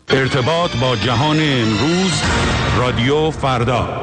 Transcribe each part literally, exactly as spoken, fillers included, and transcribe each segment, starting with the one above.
ارتباط با جهان امروز، رادیو فردا.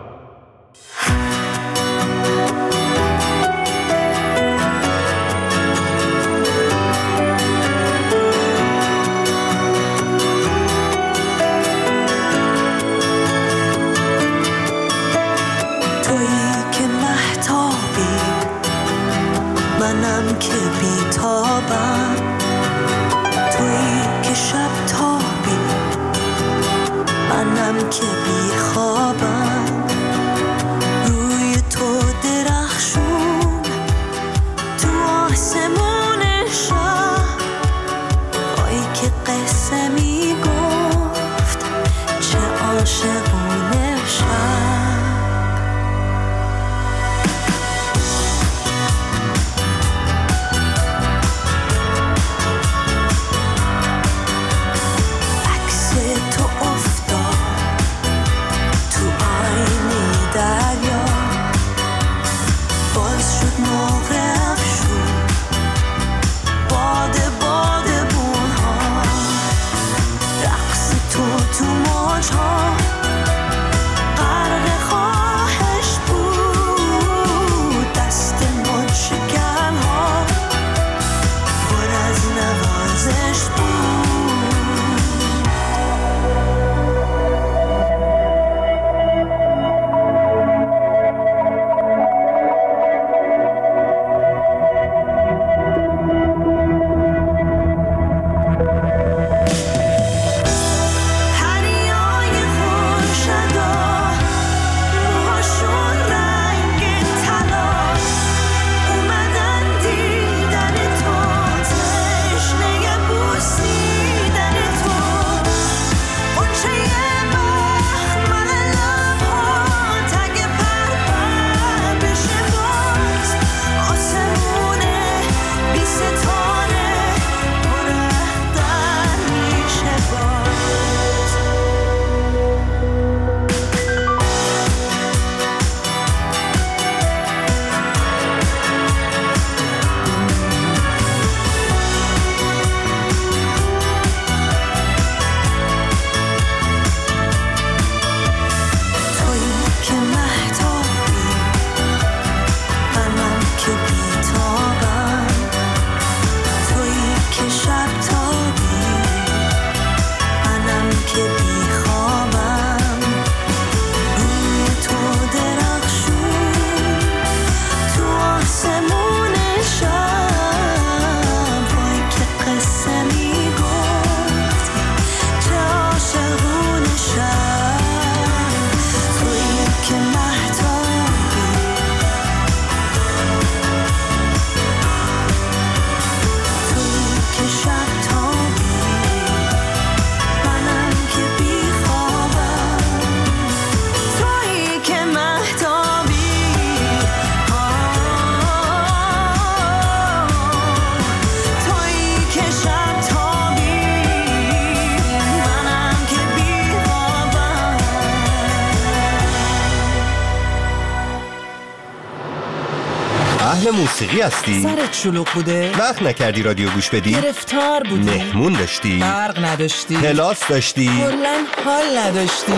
موسیقی هستی؟ سرت شلوغ بوده؟ وقت نکردی رادیو گوش بدی؟ گرفتار بودی؟ مهمون داشتی؟ برق نداشتی؟ کلاس داشتی؟ کلاً حال نداشتی؟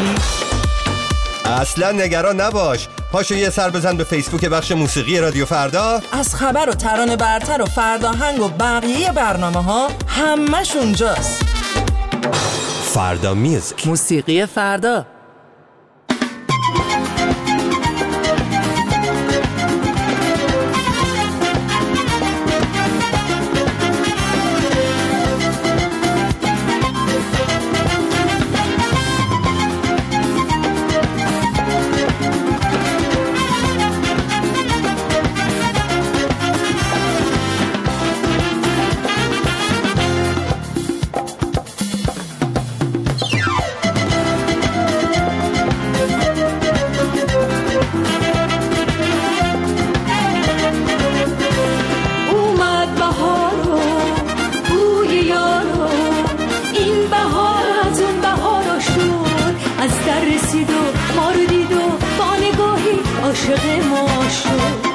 اصلا نگران نباش، پاشو یه سر بزن به فیسبوک بخش موسیقی رادیو فردا. از خبر و ترانه برتر و فرداهنگ و بقیه برنامه ها همش اونجاست. فردا میوزیک، موسیقی فردا. عاشق ما شد.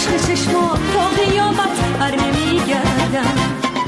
عشق چشما تا قیامت بر نمیگردم.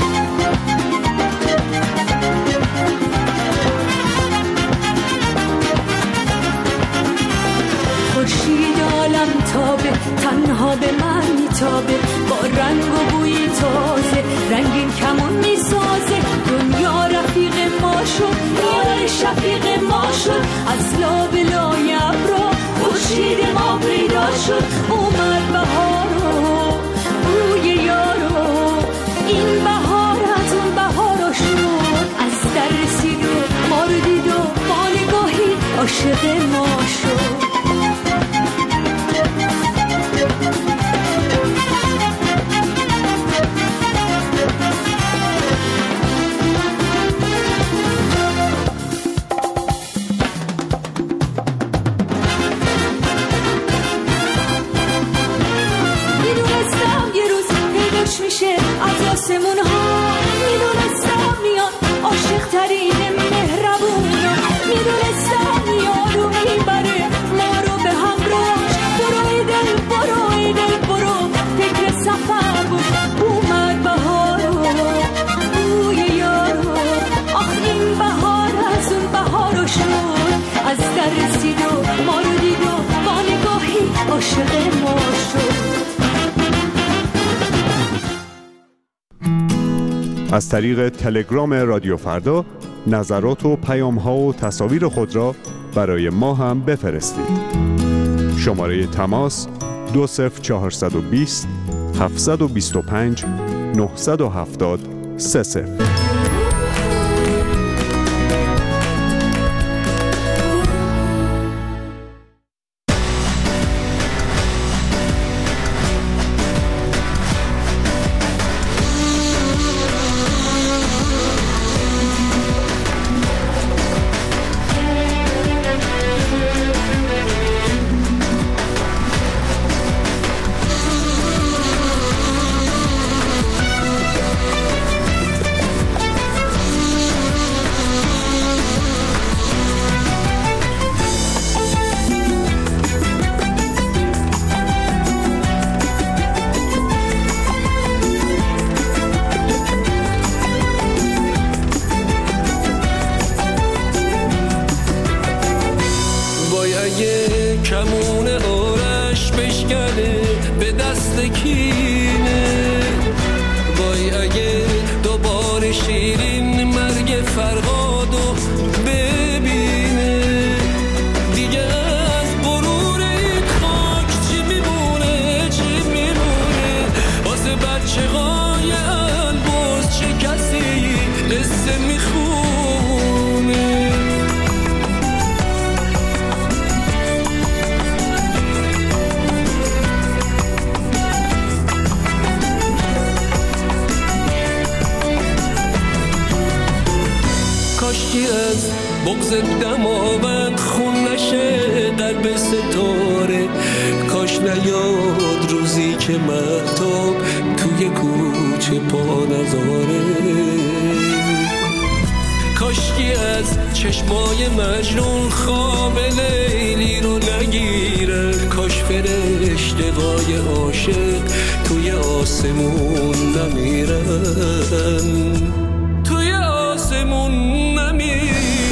خورشید عالم تابه تنها به من میتابه، با رنگ و بوی تازه رنگین کمون میسازه. دنیا رفیق ما شد، یار شفیق ما شد، از لابلای ابرا خورشید ما پیدا شد. اومد بهارو روی یارو، این بهار از اون بهارو شد. از در رسید و ما رو دید و با نگاهی عاشق ما شد. میشه از آسمون ها، میدونستم میاد عاشق ترین مهربونا، میدونستم میاد و میبره ما رو به همراهش. برو ای دل برو ای دل برو فکر سفر باش. اومد بهارو روی یارو، آخ این بهار از اون بهارو شد. از در رسید و ما رو دید و با نگاهی عاشق ما شد. از طریق تلگرام رادیو فردا نظرات و پیام‌ها و تصاویر خود را برای ما هم بفرستید. شماره تماس دو صفر چهارصد و بیست هفتصد و بیست و پنج نهصد و هفتاد سه صفر. بغض دماوند خون نشه قلب ستاره. کاش نیاد روزی که مهتاب توی کوچه پا نذاره. کاشکی از چشمای مجنون خواب لیلی رو نگیره. کاش فرشته‌های عاشق توی آسمون نمیرن، توی آسمون نمیرن.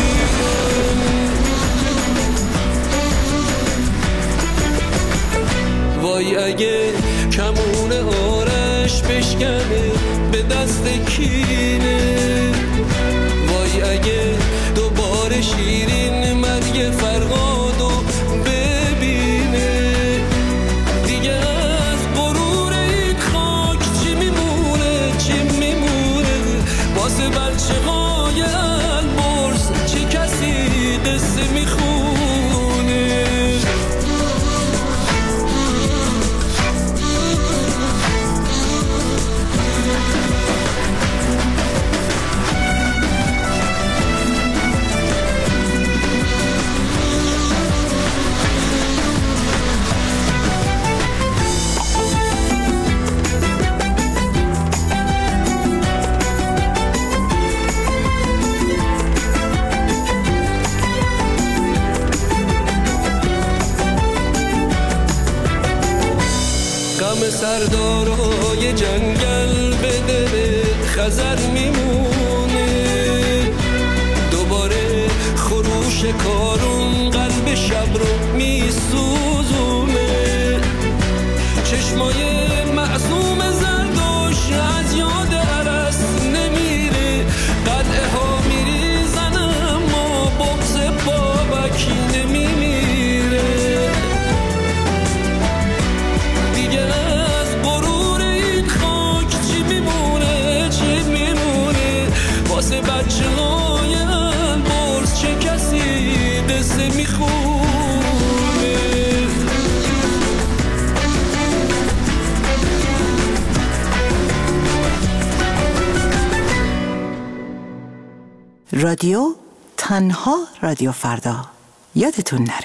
وای اگه کمون آرش بشکنه به دست کینه. وای اگه دوباره شیرین مرگ فرهادو ببینه. دیگه از غرور این خاک چی میمونه چی میمونه. واسه بچه های البرز چه کسی قصه میخونه. سردارای جنگل به دل خزر میمونه، دوباره خروش کارون قلب شب رو میسوزونه. چشمای معصوم زردوش از یاد عرس نمیره، قلعه ها میریزن اما بغض بابک نمیمیره. دیگه از غرور این خاک چی میمونه چی میمونه، واسه بچه های البرز چه کسی قصه میخونه. رادیو تنها رادیو فردا، یادتون نره.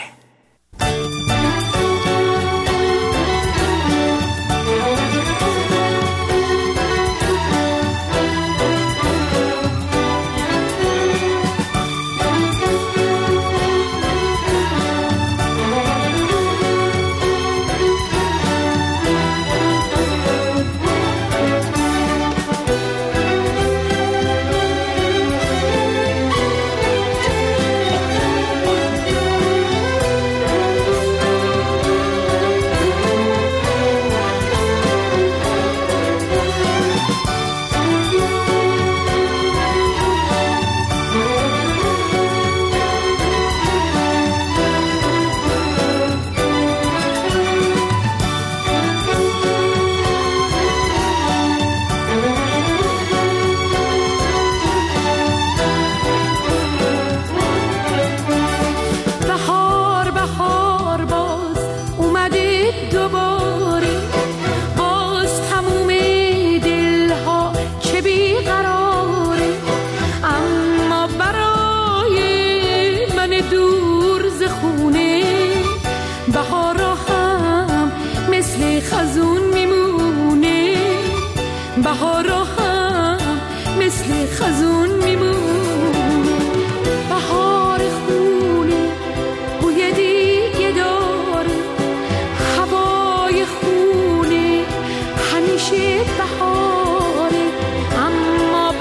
خزون میمونه، بهارا هم مثل خزون میمونه. بهار خونه بوی دیگه داره، هوای خونه همیشه بهاره، اما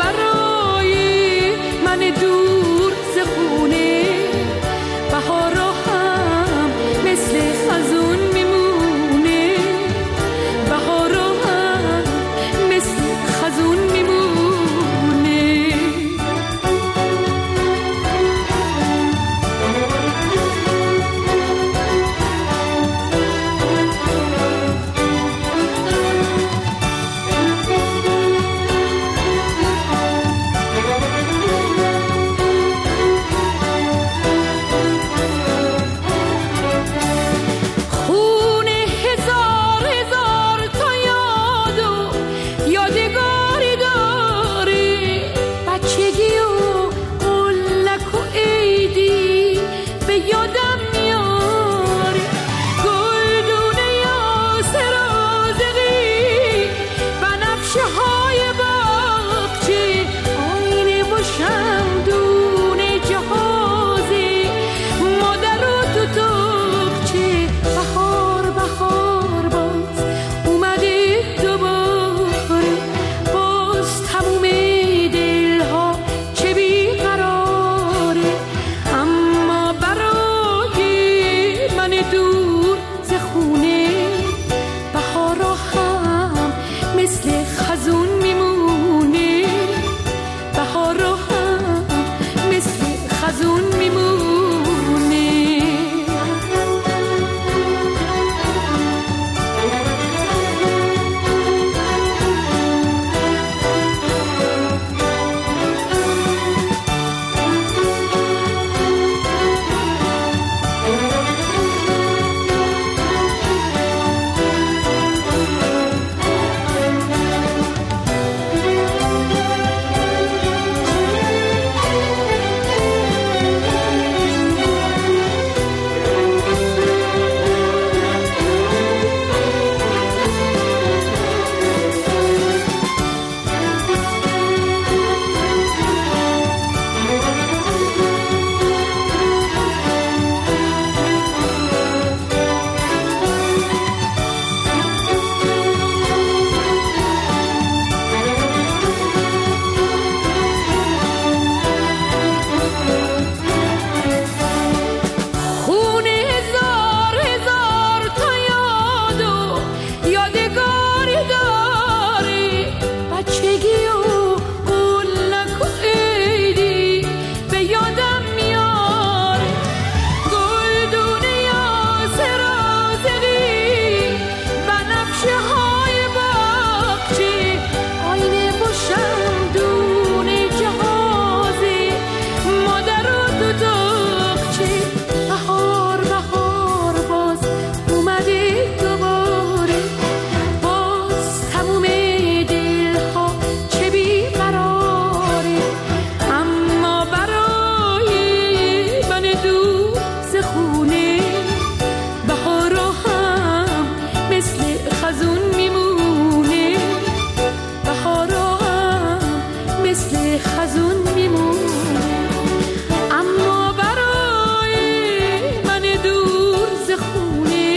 مثل خزون میمونه، اما برای من دور ز خونه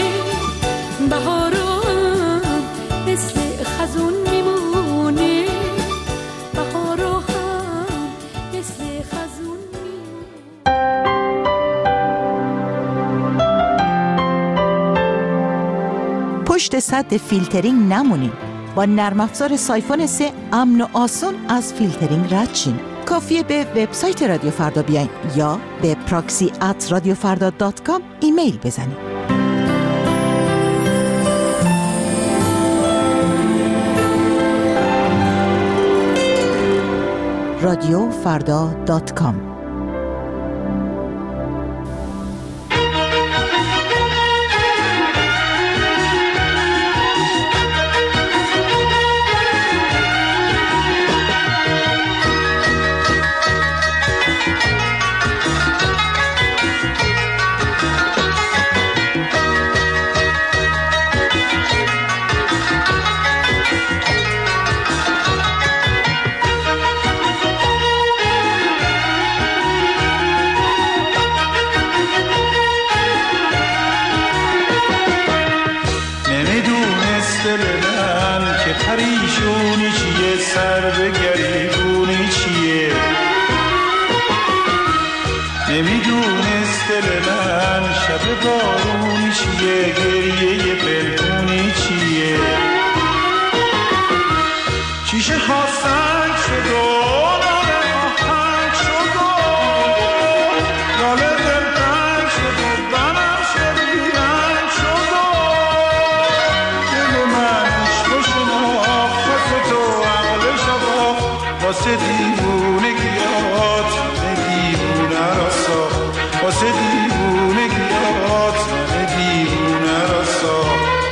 بهارم مثل خزون میمونه، بهارم مثل خزون میمونه. پشت سد فیلترینگ نمونین. با نرم افزار سایفون سه امن و آسون از فیلترینگ رد شین. کافیه به وبسایت رادیو فردا بیاین یا به پراکسی ات رادیو فردا دات کام ایمیل بزنید. رادیو فردا دات کام. پریشونی چیه، سر به گریبونی چیه، نمیدونست دل من شب بارونی چیه، گریه پلکونی چیه، شیشه ها سنگ شد و لاله آهنگ شد و لاله دل تنگ شد و بنم شد بیرنگ شد و دل من واسه دیوونگیات دیوونه را سا، واسه دیوونگیات دیوونه را سا.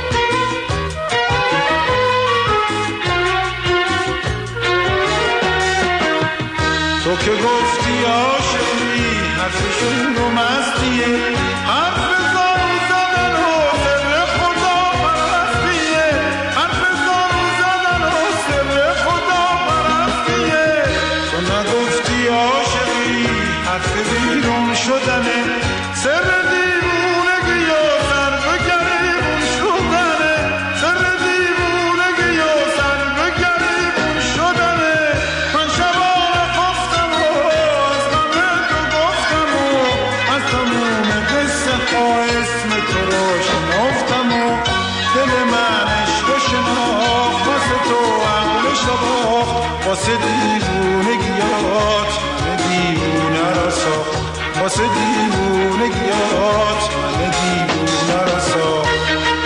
تو که گفتی عاشقی حرفشون رو مستیه، حرف زارو زدن و سر خدا پرستیه، حرف زارو زدن و سر خدا پرستیه. تو نگفتی عاشقی حرف بیرون شدنه، سر دیوونگی و سر به گریبون شدنه، سر دیوونگی و سر به گریبون شدنه. من شبانه خفتم و از غم تو گفتم و از تموم قصه ها اسم تو رو شنفتم و دل من عشق شناخت، واسه تو عقل شباخت، واسه دیوونگیات من دیوونه را ساخت، واسه دیوونگیات من دیوونه را ساخت.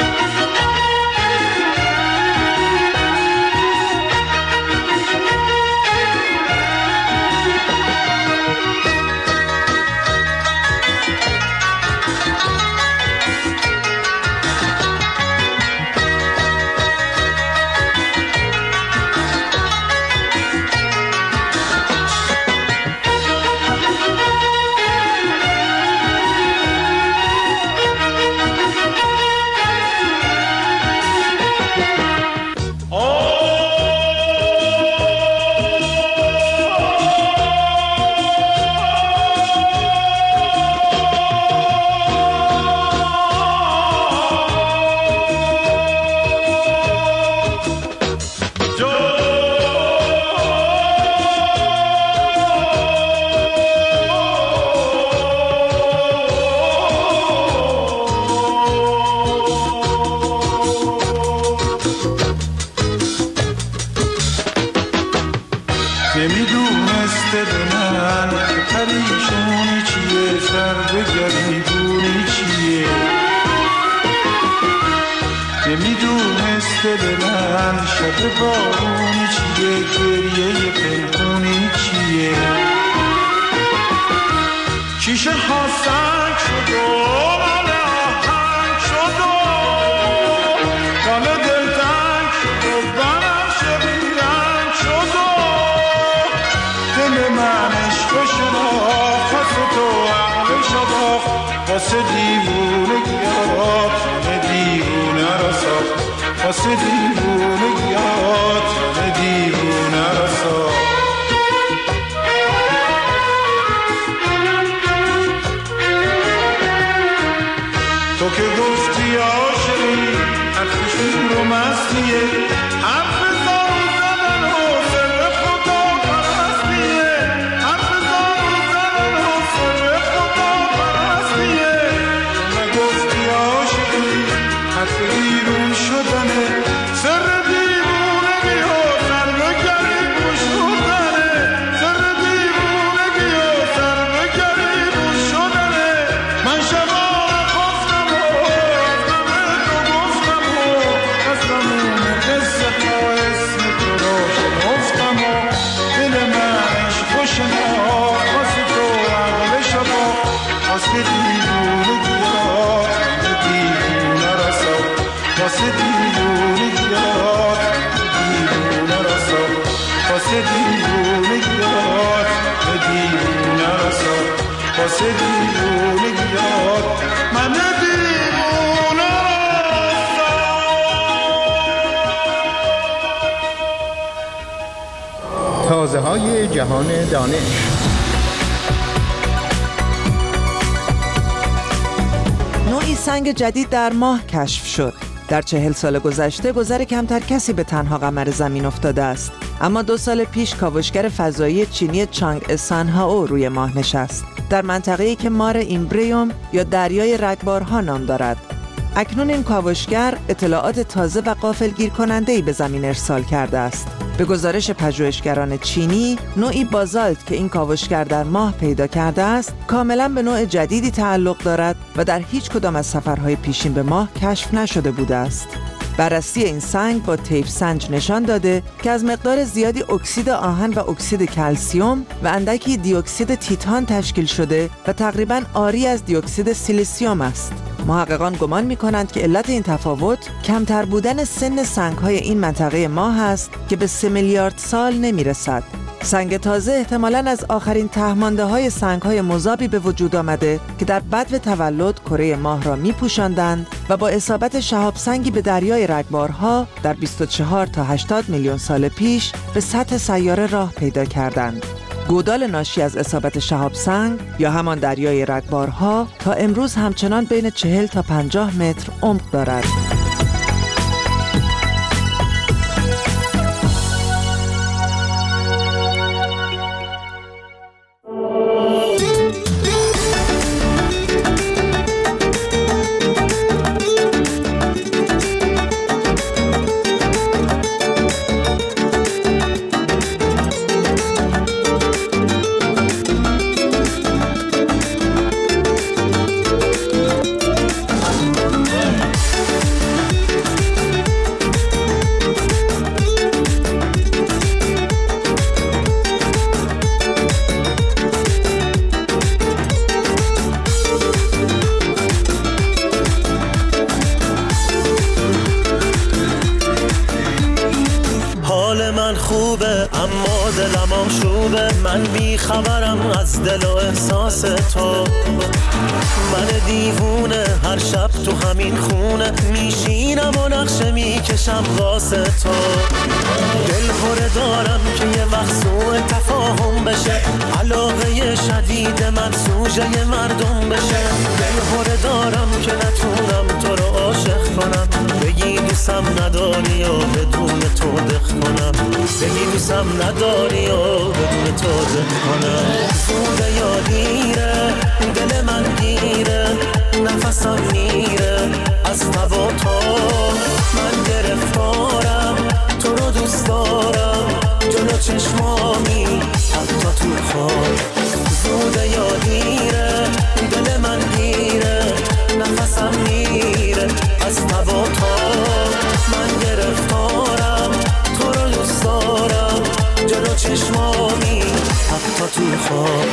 نمیدونست دل من که پریشونی چیه، سر به گریبونی چیه، نمیدونست دل من شب بارونی چیه، گریه پلکونی چیه، شیشه ها سنگ شد و لاله آهنگ شد و لاله دل تنگ شد و بنفشه بیرنگ شد و دل من عشق شناخت، واسه تو عقل شباخت، واسه دیوونگیات من دیوونه را ساخت، واسه دیوونگیات من دیوونه را ساخت. واسه دیوونگیات دیوونه رسا واسه دیوونگیات دیوونه رسا واسه دیوونگیات دیوونه رسا واسه دیوونگیات من دیوونه رسا. تازه های جهان دانش. نوعی سنگ جدید در ماه کشف شد. در چهل سال گذشته گذر کمتر کسی به تنها قمر زمین افتاده است. اما دو سال پیش کاوشگر فضایی چینی چانگ سانهائو روی ماه نشست. در منطقه‌ای که مار ایمبریوم یا دریای رگبارها نام دارد. اکنون این کاوشگر اطلاعات تازه و غافلگیر کننده‌ای به زمین ارسال کرده است. به گزارش پژوهشگران چینی، نوعی بازالت که این کاوشگر در ماه پیدا کرده است، کاملاً به نوع جدیدی تعلق دارد و در هیچ کدام از سفرهای پیشین به ماه کشف نشده بوده است. بررسی این سنگ با طیف سنج نشان داده که از مقدار زیادی اکسید آهن و اکسید کلسیم و اندکی دی اکسید تیتان تشکیل شده و تقریباً عاری از دی اکسید سیلیسیوم است. محققان گمان می‌کنند که علت این تفاوت کمتر بودن سن سنگ‌های این منطقه ماه است که به سه میلیارد سال نمی‌رسد. سنگ تازه احتمالاً از آخرین ته‌مانده‌های سنگ‌های مذابی به وجود آمده که در بدو تولد کره ماه را می‌پوشاندند و با اصابت شهاب سنگی به دریای رگبارها در بیست و چهار تا هشتاد میلیون سال پیش به سطح سیاره راه پیدا کردند. گودال ناشی از اصابت شهاب سنگ یا همان دریای رگبارها تا امروز همچنان بین چهل تا پنجاه متر عمق دارد. اما دلم آشوبه، من بی خبرم از دل و احساس تو. من دیوونه هر شب تو همین خونه میشینم و نقشه میکشم واسه تو. دل خوره دارم که یه وقت سوء تفاهم بشه، علاقه شدید من سوژه مردم بشه. دل خوره دارم که نتونم تو رو عاشق کنم، بگی دوستم نداری و بدون تو دخ کنم، بگی دوستم نداری و بدون تو دخ کنم. زوده یا دیره دل من گیره، نفسم میره از هوا تو. من گرفتارم تو رو دوست دارم، جلو چشمامی حتی تو خواب. زوده یا دیره دل من گیره، نفسم میره از هوا تو. من گرفتارم تو رو دوست دارم، جلو چشمامی حتی تو خواب.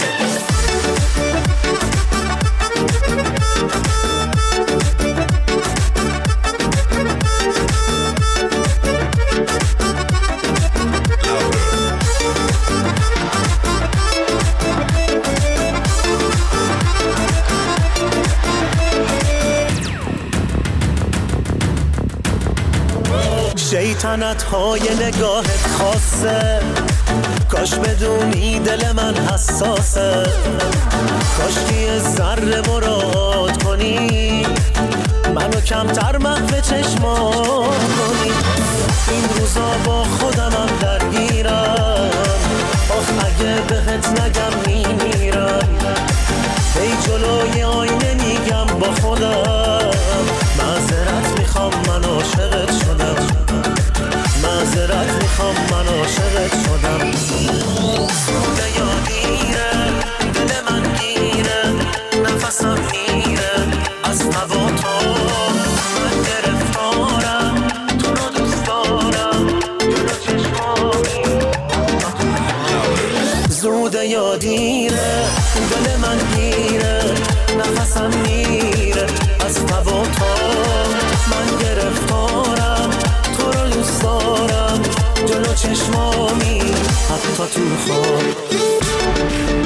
شیطنت های نگاهت خاصه، کاش بدونی دل من حساسه. کاش که یه ذره مراد کنی، منو کمتر محو چشمان کنی. این روزا با خودمم درگیرم، آخ اگه بهت نگم میمیرم. ای جلوی آینه میگم با خودم، معذرت میخوام من عاشقت شدم، معذرت میخوام من عاشقت شدم. زوده یا دیره دل من گیره، نفسم میره از هوا تو. من گرفتارم تو رو دوست دارم، جلو چشمامی. زوده یا دیره دل من گیره، نفسم میره از تب و تاب، من گرفتارم تو رو دوست دارم جلو چشمامی حتی تو خواب.